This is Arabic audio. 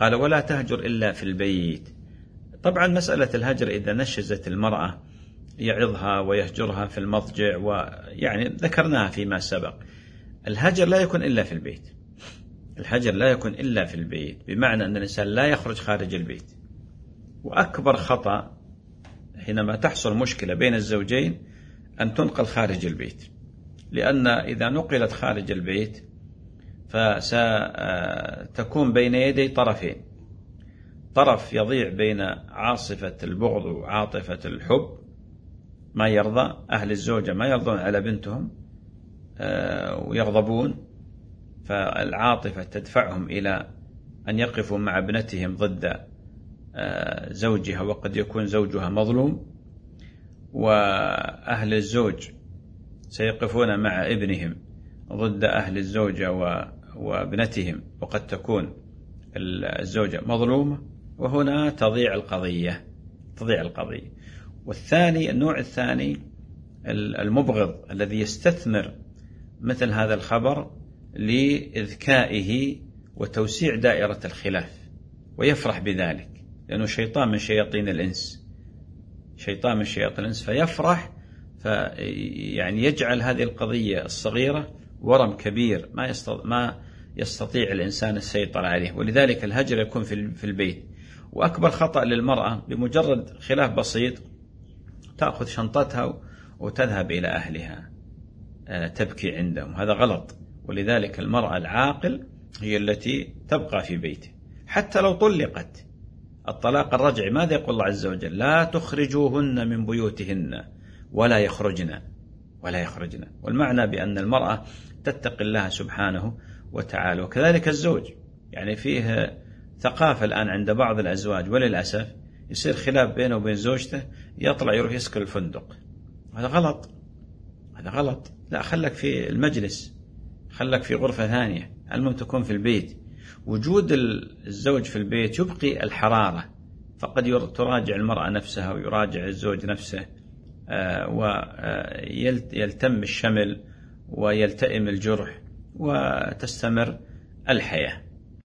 قال ولا تهجر إلا في البيت. طبعا مسألة الهجر إذا نشزت المرأة يعظها ويهجرها في المضجع، ويعني ذكرناها فيما سبق. الهجر لا يكون إلا في البيت، الهجر لا يكون إلا في البيت، بمعنى أن الإنسان لا يخرج خارج البيت. وأكبر خطأ حينما تحصل مشكلة بين الزوجين أن تنقل خارج البيت، لأن إذا نقلت خارج البيت فستكون بين يدي طرفين، طرف يضيع بين عاصفة البغض وعاطفة الحب، ما يرضى أهل الزوجة ما يرضون على بنتهم ويغضبون، فالعاطفة تدفعهم إلى أن يقفوا مع ابنتهم ضد زوجها، وقد يكون زوجها مظلوم، وأهل الزوج سيقفون مع ابنهم ضد أهل الزوجة وابنتهم، وقد تكون الزوجة مظلومة، وهنا تضيع القضية. والثاني، النوع الثاني المبغض الذي يستثمر مثل هذا الخبر لإذكائه وتوسيع دائرة الخلاف، ويفرح بذلك، لأنه شيطان من شياطين الإنس، فيفرح، يعني يجعل هذه القضية الصغيرة ورم كبير ما يستطيع الإنسان السيطرة عليه. ولذلك الهجر يكون في البيت. وأكبر خطأ للمرأة بمجرد خلاف بسيط تأخذ شنطتها وتذهب إلى أهلها تبكي عندهم، هذا غلط. ولذلك المرأة العاقل هي التي تبقى في بيته حتى لو طلقت. الطلاق الرجعي ماذا يقول الله عز وجل؟ لا تخرجوهن من بيوتهن ولا يخرجن. والمعنى بأن المرأة تتقي الله سبحانه وتعالى. وكذلك الزوج، يعني فيه ثقافة الآن عند بعض الأزواج وللأسف يصير خلاف بينه وبين زوجته، يطلع يروح يسكن الفندق. هذا غلط. لا، خلك في المجلس، خلك في غرفة ثانية، المهم تكون في البيت. وجود الزوج في البيت يبقي الحرارة، فقد تراجع المرأة نفسها ويراجع الزوج نفسه، ويلتم الشمل ويلتئم الجرح وتستمر الحياة.